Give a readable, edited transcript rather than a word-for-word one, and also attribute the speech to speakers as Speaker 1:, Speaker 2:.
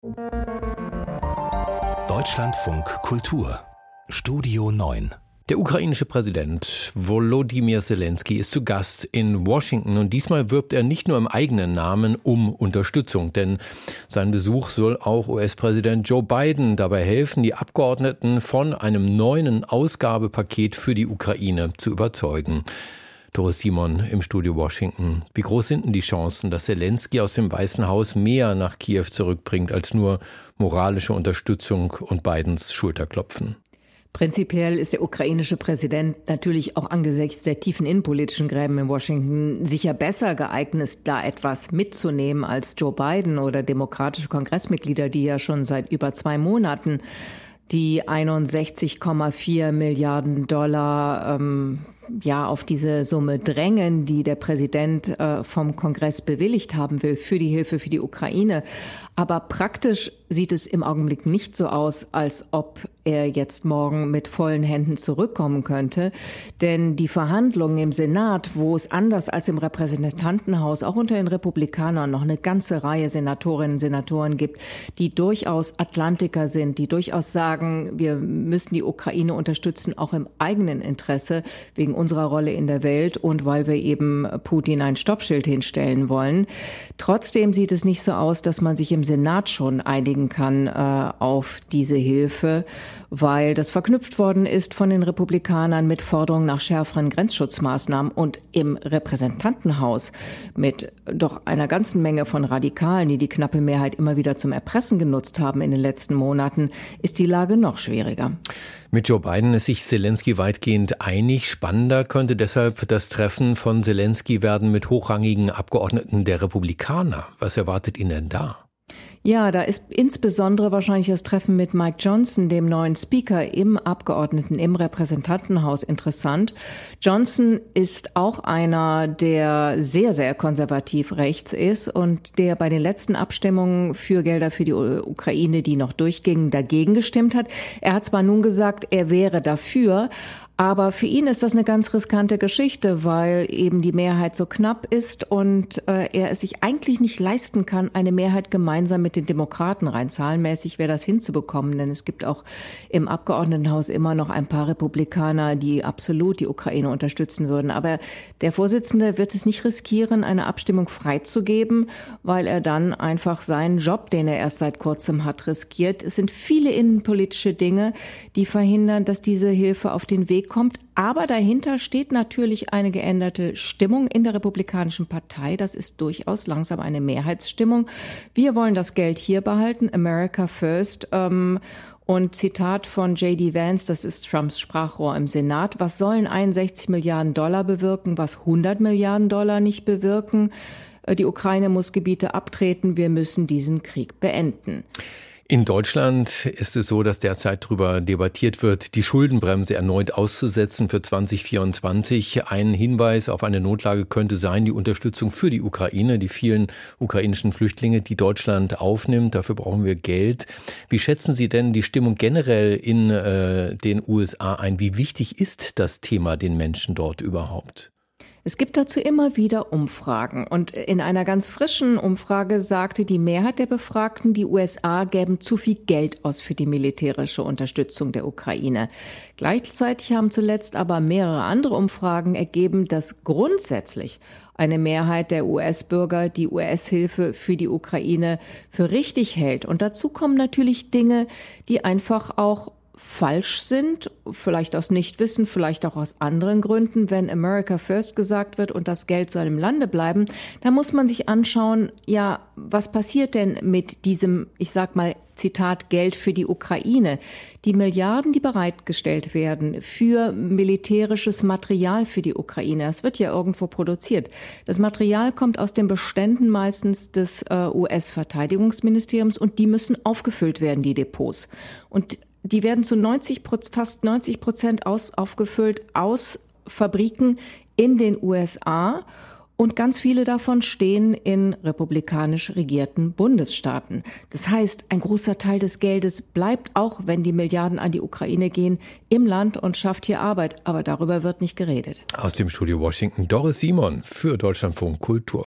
Speaker 1: Deutschlandfunk Kultur Studio 9.
Speaker 2: Der ukrainische Präsident Volodymyr Zelensky ist zu Gast in Washington und diesmal wirbt er nicht nur im eigenen Namen um Unterstützung, denn sein Besuch soll auch US-Präsident Joe Biden dabei helfen, die Abgeordneten von einem neuen Ausgabepaket für die Ukraine zu überzeugen. Doris Simon im Studio Washington. Wie groß sind denn die Chancen, dass Zelensky aus dem Weißen Haus mehr nach Kiew zurückbringt als nur moralische Unterstützung und Bidens Schulterklopfen?
Speaker 3: Prinzipiell ist der ukrainische Präsident natürlich auch angesichts der tiefen innenpolitischen Gräben in Washington sicher besser geeignet, da etwas mitzunehmen als Joe Biden oder demokratische Kongressmitglieder, die ja schon seit über 2 Monaten die 61,4 Milliarden Dollar auf diese Summe drängen, die der Präsident vom Kongress bewilligt haben will für die Hilfe für die Ukraine. Aber praktisch sieht es im Augenblick nicht so aus, als ob er jetzt morgen mit vollen Händen zurückkommen könnte. Denn die Verhandlungen im Senat, wo es anders als im Repräsentantenhaus auch unter den Republikanern noch eine ganze Reihe Senatorinnen und Senatoren gibt, die durchaus Atlantiker sind, die durchaus sagen, wir müssen die Ukraine unterstützen, auch im eigenen Interesse, wegen unserer Rolle in der Welt und weil wir eben Putin ein Stoppschild hinstellen wollen. Trotzdem sieht es nicht so aus, dass man sich im Senat schon einigen kann auf diese Hilfe, weil das verknüpft worden ist von den Republikanern mit Forderungen nach schärferen Grenzschutzmaßnahmen und im Repräsentantenhaus mit doch einer ganzen Menge von Radikalen, die die knappe Mehrheit immer wieder zum Erpressen genutzt haben in den letzten Monaten, ist die Lage noch schwieriger.
Speaker 2: Mit Joe Biden ist sich Zelensky weitgehend einig. Spannender könnte deshalb das Treffen von Zelensky werden mit hochrangigen Abgeordneten der Republikaner. Was erwartet ihn denn da?
Speaker 3: Ja, da ist insbesondere wahrscheinlich das Treffen mit Mike Johnson, dem neuen Speaker im Repräsentantenhaus, interessant. Johnson ist auch einer, der sehr, sehr konservativ rechts ist und der bei den letzten Abstimmungen für Gelder für die Ukraine, die noch durchgingen, dagegen gestimmt hat. Er hat zwar nun gesagt, er wäre dafür, aber für ihn ist das eine ganz riskante Geschichte, weil eben die Mehrheit so knapp ist und er es sich eigentlich nicht leisten kann, eine Mehrheit gemeinsam mit den Demokraten rein zahlenmäßig wäre das hinzubekommen. Denn es gibt auch im Abgeordnetenhaus immer noch ein paar Republikaner, die absolut die Ukraine unterstützen würden. Aber der Vorsitzende wird es nicht riskieren, eine Abstimmung freizugeben, weil er dann einfach seinen Job, den er erst seit kurzem hat, riskiert. Es sind viele innenpolitische Dinge, die verhindern, dass diese Hilfe auf den Weg kommt. Aber dahinter steht natürlich eine geänderte Stimmung in der Republikanischen Partei. Das ist durchaus langsam eine Mehrheitsstimmung. Wir wollen das Geld hier behalten, America First. Und Zitat von J.D. Vance, das ist Trumps Sprachrohr im Senat. Was sollen 61 Milliarden Dollar bewirken, was 100 Milliarden Dollar nicht bewirken? Die Ukraine muss Gebiete abtreten. Wir müssen diesen Krieg beenden.
Speaker 2: In Deutschland ist es so, dass derzeit darüber debattiert wird, die Schuldenbremse erneut auszusetzen für 2024. Ein Hinweis auf eine Notlage könnte sein, die Unterstützung für die Ukraine, die vielen ukrainischen Flüchtlinge, die Deutschland aufnimmt. Dafür brauchen wir Geld. Wie schätzen Sie denn die Stimmung generell in den USA ein? Wie wichtig ist das Thema den Menschen dort überhaupt?
Speaker 3: Es gibt dazu immer wieder Umfragen und in einer ganz frischen Umfrage sagte die Mehrheit der Befragten, die USA gäben zu viel Geld aus für die militärische Unterstützung der Ukraine. Gleichzeitig haben zuletzt aber mehrere andere Umfragen ergeben, dass grundsätzlich eine Mehrheit der US-Bürger die US-Hilfe für die Ukraine für richtig hält. Und dazu kommen natürlich Dinge, die einfach auch falsch sind, vielleicht aus Nichtwissen, vielleicht auch aus anderen Gründen. Wenn America First gesagt wird und das Geld soll im Lande bleiben, dann muss man sich anschauen, ja, was passiert denn mit diesem, ich sag mal, Zitat, Geld für die Ukraine? Die Milliarden, die bereitgestellt werden für militärisches Material für die Ukraine, das wird ja irgendwo produziert. Das Material kommt aus den Beständen meistens des US-Verteidigungsministeriums und die müssen aufgefüllt werden, die Depots. Und die werden zu fast 90% aufgefüllt aus Fabriken in den USA. Und ganz viele davon stehen in republikanisch regierten Bundesstaaten. Das heißt, ein großer Teil des Geldes bleibt, auch wenn die Milliarden an die Ukraine gehen, im Land und schafft hier Arbeit. Aber darüber wird nicht geredet.
Speaker 2: Aus dem Studio Washington, Doris Simon für Deutschlandfunk Kultur.